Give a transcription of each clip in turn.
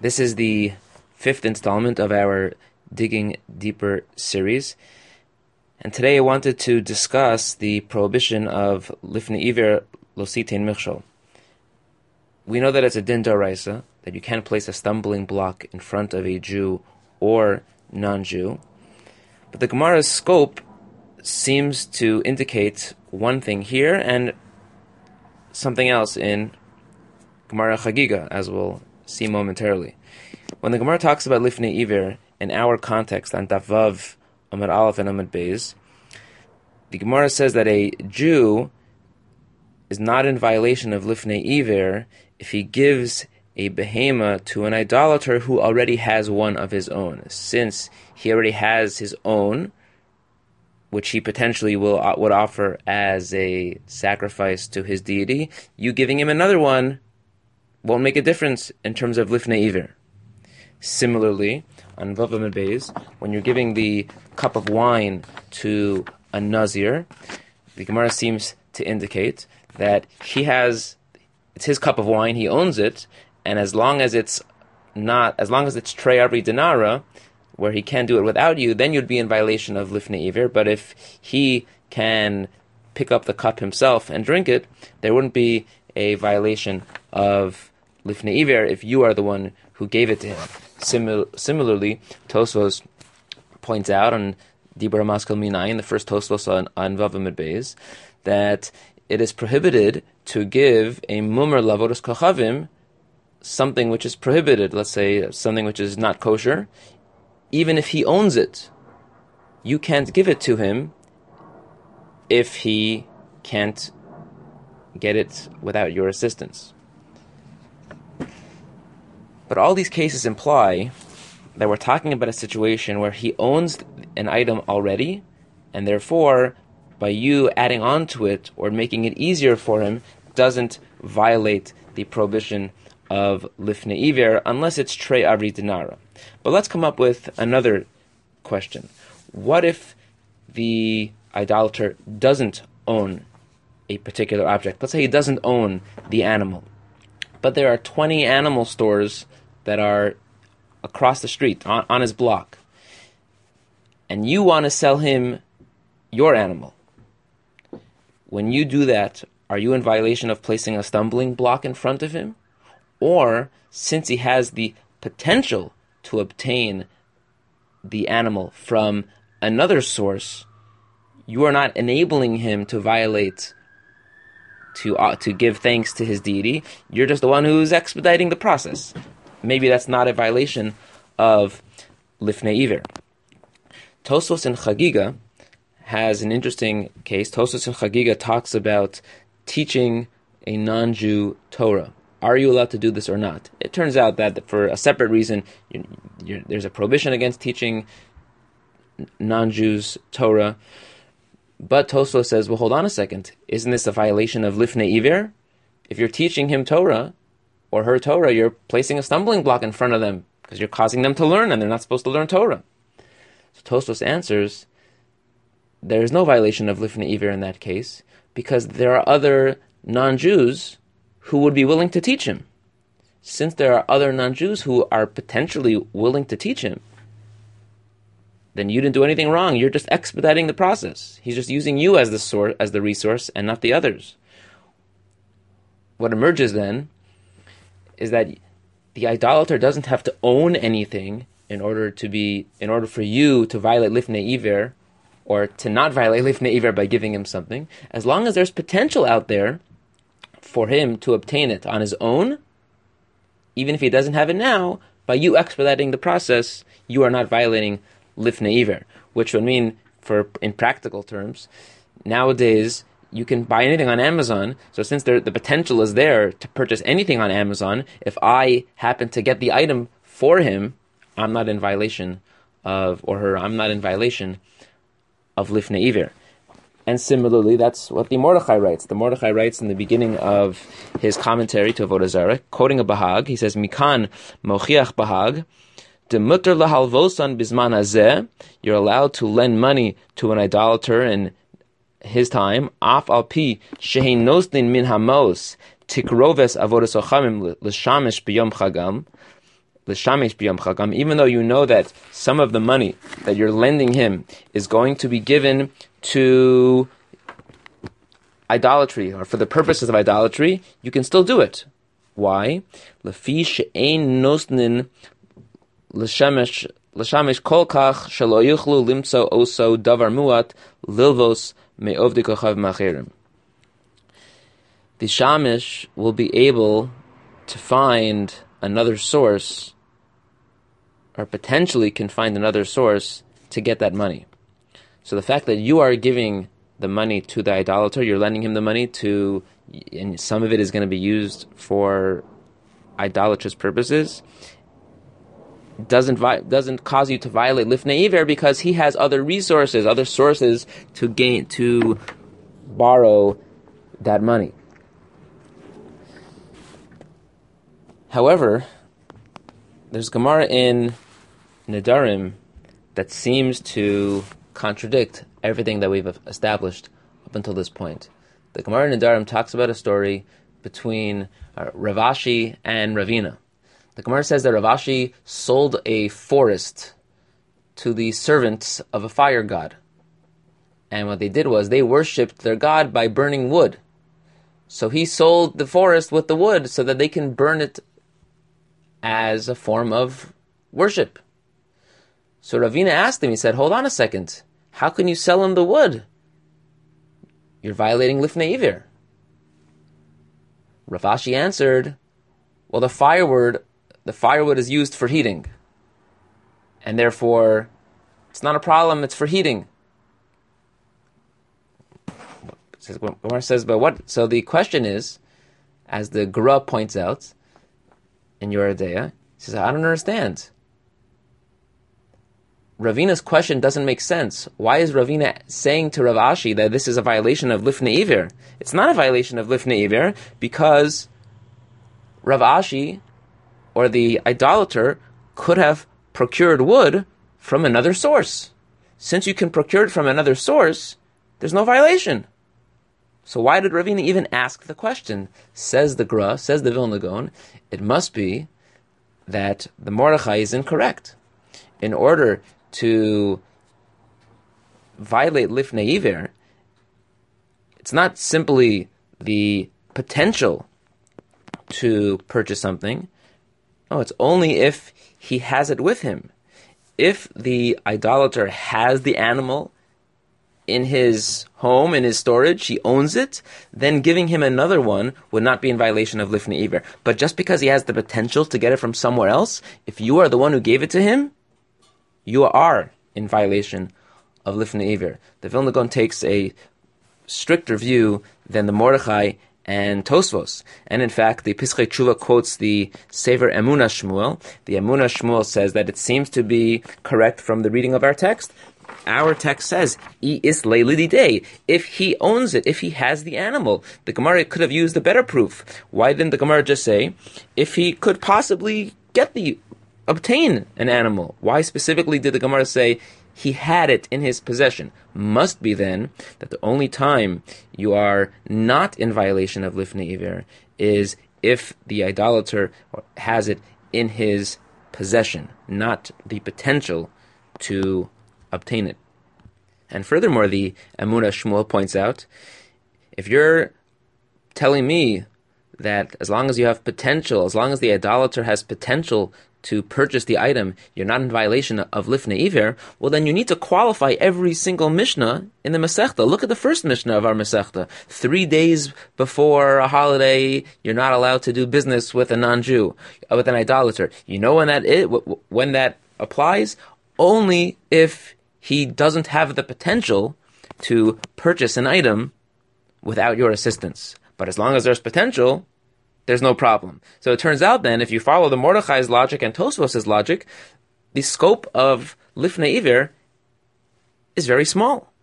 This is the fifth installment of our Digging Deeper series. And today I wanted to discuss the prohibition of Lifnei Iver lo sitein michshol. We know that it's a din d'oraisa, that you can't place a stumbling block in front of a Jew or non-Jew. But the Gemara's scope seems to indicate one thing here and something else in Gemara Chagiga, as we'll see momentarily. When the Gemara talks about Lifnei Iver in our context on Daf Vav, Amud Aleph, and Amud Beis, the Gemara says that a Jew is not in violation of Lifnei Iver if he gives a behema to an idolater who already has one of his own. Since he already has his own, which he potentially would offer as a sacrifice to his deity, you giving him another one won't make a difference in terms of Lifnei Iver. Similarly, on Vav Amud Beis, when you're giving the cup of wine to a Nazir, the Gemara seems to indicate that it's his cup of wine, he owns it, and as long as it's Trei Arbi Dinara, where he can't do it without you, then you'd be in violation of Lifnei Iver. But if he can pick up the cup himself and drink it, there wouldn't be a violation of Lifnei Iver if you are the one who gave it to him. Similarly, Tosfos points out on Dibur Maskal Minayin, the first Tosfos on Vav Amud Beis, that it is prohibited to give a Mumer Lavodos Kochavim something which is prohibited, let's say something which is not kosher, even if he owns it. You can't give it to him if he can't get it without your assistance. But all these cases imply that we're talking about a situation where he owns an item already, and therefore, by you adding on to it or making it easier for him, doesn't violate the prohibition of Lifnei Iver unless it's Trei Arbi Dinara. But let's come up with another question. What if the idolater doesn't own a particular object? Let's say he doesn't own the animal, but there are 20 animal stores that are across the street, on his block, and you want to sell him your animal. When you do that, are you in violation of placing a stumbling block in front of him? Or, since he has the potential to obtain the animal from another source, you are not enabling him to violate, to give thanks to his deity. You're just the one who's expediting the process. Maybe that's not a violation of Lifnei Iver. Tosfos in Chagiga has an interesting case. Tosfos in Chagiga talks about teaching a non-Jew Torah. Are you allowed to do this or not? It turns out that for a separate reason, there's a prohibition against teaching non-Jews Torah. But Tosfos says, well, hold on a second. Isn't this a violation of Lifnei Iver? If you're teaching him Torah, or her Torah, you're placing a stumbling block in front of them because you're causing them to learn and they're not supposed to learn Torah. So Tosfos answers, there is no violation of Lifnei Iver in that case because there are other non-Jews who would be willing to teach him. Since there are other non-Jews who are potentially willing to teach him, then you didn't do anything wrong. You're just expediting the process. He's just using you as the source, as the resource, and not the others. What emerges then is that the idolater doesn't have to own anything in order for you to violate Lifnei Iver, or to not violate Lifnei Iver by giving him something. As long as there's potential out there for him to obtain it on his own, even if he doesn't have it now, by you expediting the process, you are not violating Lifnei Iver, which would mean, in practical terms, nowadays you can buy anything on Amazon, so since the potential is there to purchase anything on Amazon, if I happen to get the item for him, I'm not in violation of Lifnei Iver. And similarly, that's what the Mordechai writes. The Mordechai writes in the beginning of his commentary to Avodah Zarah, quoting a Bahag, he says, Mikan mochiach Bahag, demuter lahalvosan bisman hazeh, you're allowed to lend money to an idolater in his time, af al pi shehin nosnin min hamos tikroves avodas ochamim l'shamish b'yom chagam, l'shamish b'yom chagam, even though you know that some of the money that you're lending him is going to be given to idolatry, or for the purposes of idolatry, you can still do it. Why? Lefi she'ein nosnin l'shamish kolkach shelo yuchlu limtso oso davar muat lilvos me'ovdi kochav macherim. The shamish will be able to find another source, or potentially can find another source to get that money. So the fact that you are giving the money to the idolater, you're lending him the money to, and some of it is going to be used for idolatrous purposes, doesn't cause you to violate lifnei iver, because he has other resources, other sources to borrow that money. However, there's Gemara in Nedarim that seems to contradict everything that we've established up until this point. The Gemara in Nedarim talks about a story between Rav Ashi and Ravina. The Gemara says that Rav Ashi sold a forest to the servants of a fire god. And what they did was they worshipped their god by burning wood. So he sold the forest with the wood so that they can burn it as a form of worship. So Ravina asked him, he said, hold on a second, how can you sell him the wood? You're violating lifnei iver. Rav Ashi answered, well, the firewood is used for heating, and therefore it's not a problem, it's for heating. Gemara says, but what? So the question is, as the Gra points out in Yoreh De'ah, he says, I don't understand. Ravina's question doesn't make sense. Why is Ravina saying to Rav Ashi that this is a violation of lifnei iver? It's not a violation of lifnei iver, because Rav Ashi, or the idolater, could have procured wood from another source. Since you can procure it from another source, there's no violation. So why did Ravina even ask the question? Says the Gra, says the Vilna Gaon, it must be that the Mordechai is incorrect. In order to violate lifnei iver, it's not simply the potential to purchase something. No, it's only if he has it with him. If the idolater has the animal in his home, in his storage, he owns it, then giving him another one would not be in violation of lifnei iver. But just because he has the potential to get it from somewhere else, if you are the one who gave it to him, you are in violation of lifnei iver. The Vilna Gaon takes a stricter view than the Mordechai and Tosfos. And in fact, the Pischei Tshuva quotes the Sefer Emunah Shmuel. The Emunah Shmuel says that it seems to be correct from the reading of our text. Our text says, "I is leilidi day." If he owns it, if he has the animal, the Gemara could have used a better proof. Why didn't the Gemara just say, if he could possibly obtain an animal? Why specifically did the Gemara say he had it in his possession? Must be then that the only time you are not in violation of lifnei iver is if the idolater has it in his possession, not the potential to obtain it. And furthermore, the Emunah Shmuel points out, if you're telling me that as long as you have potential, as long as the idolater has potential to purchase the item, you're not in violation of lifnei iver, well then you need to qualify every single Mishnah in the Masechta. Look at the first Mishnah of our Masechta. 3 days before a holiday, you're not allowed to do business with a non-Jew, with an idolater. You know when that applies? Only if he doesn't have the potential to purchase an item without your assistance. But as long as there's potential, there's no problem. So it turns out then, if you follow the Mordechai's logic and Tosfos' logic, the scope of lifnei iver is very small.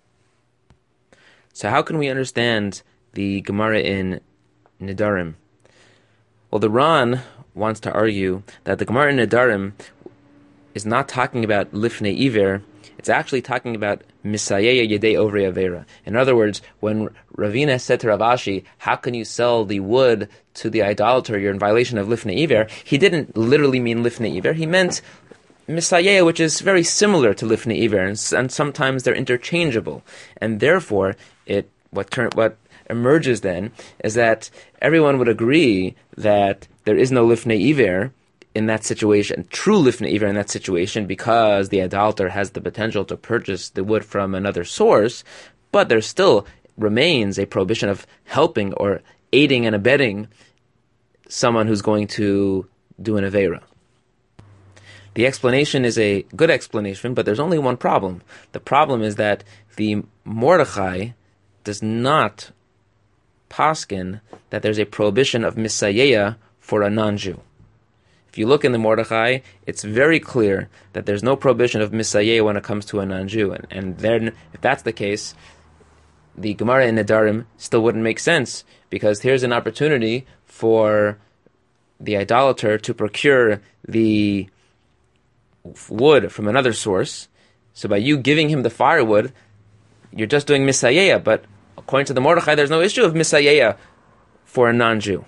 So how can we understand the Gemara in Nedarim? Well, the Ran wants to argue that the Gemara in Nedarim is not talking about lifnei iver, it's actually talking about Misayeya Yedei Ovrei Avera. In other words, when Ravina said to Rav Ashi, how can you sell the wood to the idolater? You're in violation of Lifnei Iver. He didn't literally mean Lifnei Iver. He meant Misayeya, which is very similar to Lifnei Iver, and sometimes they're interchangeable. And therefore, what emerges then is that everyone would agree that there is no Lifnei Iver in that situation, true Lifnei Iver in that situation, because the idolater has the potential to purchase the wood from another source, but there still remains a prohibition of helping or aiding and abetting someone who's going to do an Aveira. The explanation is a good explanation, but there's only one problem. The problem is that the Mordechai does not paskin that there's a prohibition of Misayeya for a non-Jew. If you look in the Mordechai, it's very clear that there's no prohibition of Misayeya when it comes to a non-Jew. And then, if that's the case, the Gemara in Nedarim still wouldn't make sense, because here's an opportunity for the idolater to procure the wood from another source. So by you giving him the firewood, you're just doing Misayeya, but according to the Mordechai, there's no issue of Misayeya for a non-Jew.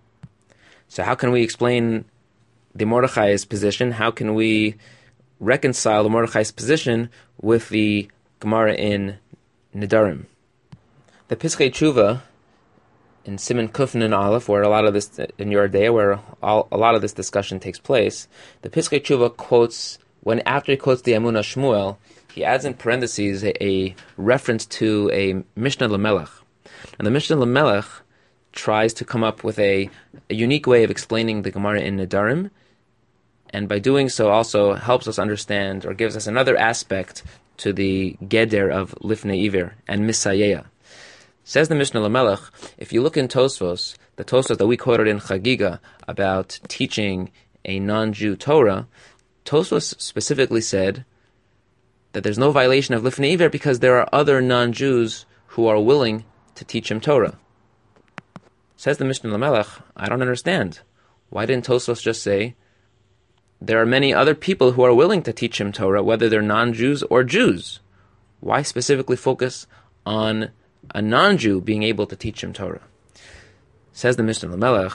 So how can we explain the Mordechai's position? How can we reconcile the Mordechai's position with the Gemara in Nedarim? The Piskei Tshuva in Siman Kufn and Aleph, where a lot of this, in Yoreh De'ah, where a lot of this discussion takes place, the Piskei Tshuva quotes, after he quotes the Emunah Shmuel, he adds in parentheses a reference to a Mishnah Lamelech. And the Mishnah Lamelech tries to come up with a unique way of explaining the Gemara in Nedarim, and by doing so also helps us understand, or gives us another aspect to the Geder of Lifnei Iver and Misayeya. Says the Mishnah Lamelech, if you look in Tosfos, the Tosfos that we quoted in Chagiga about teaching a non-Jew Torah, Tosfos specifically said that there's no violation of Lifnei Iver because there are other non-Jews who are willing to teach him Torah. Says the Mishnah Lamelech, I don't understand. Why didn't Tosfos just say, there are many other people who are willing to teach him Torah, whether they're non-Jews or Jews? Why specifically focus on a non-Jew being able to teach him Torah? Says the Mishnah Lamelech,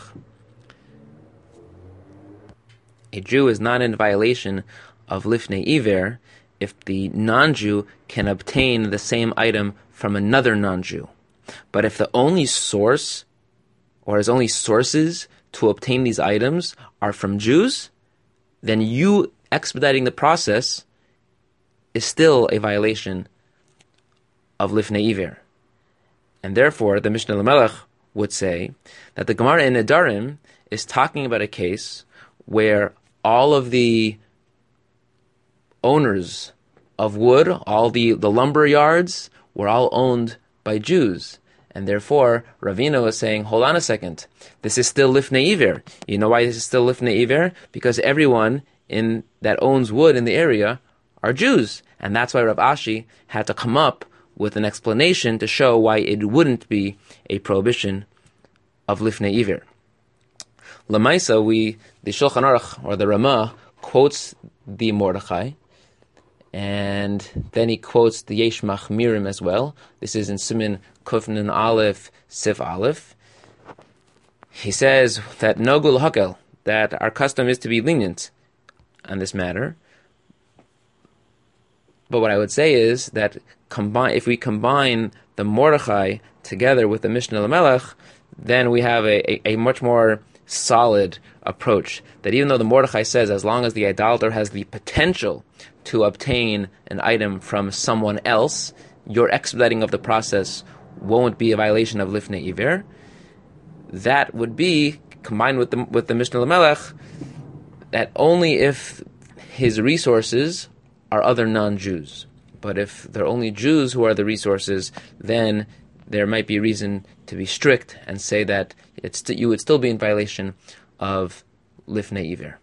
a Jew is not in violation of Lifnei Iver if the non-Jew can obtain the same item from another non-Jew. But if the only source, or his only sources to obtain these items are from Jews, then you expediting the process is still a violation of Lifnei Iver. And therefore, the Mishnah Lamelech would say that the Gemara in Nedarim is talking about a case where all of the owners of wood, all the lumber yards, were all owned by Jews. And therefore, Ravina was saying, hold on a second, this is still Lifnei Iver. You know why this is still Lifnei Iver? Because everyone that owns wood in the area are Jews. And that's why Rav Ashi had to come up with an explanation to show why it wouldn't be a prohibition of Lifnei Iver. Lamaisa, the Shulchan Aruch, or the Ramah, quotes the Mordechai, and then he quotes the Yesh Machmirim as well. This is in Siman Kufn Aleph, Sif Aleph. He says that Nogul Hakel, that our custom is to be lenient on this matter. But what I would say is that if we combine the Mordechai together with the Mishnah Lamelech, then we have a much more solid approach. That even though the Mordechai says as long as the idolater has the potential to obtain an item from someone else, your expediting of the process won't be a violation of Lifnei Iver. That would be combined with the Mishnah Lamelech, that only if his resources are other non-Jews. But if they're only Jews who are the resources, then there might be reason to be strict and say that you would still be in violation of Lifnei Iver.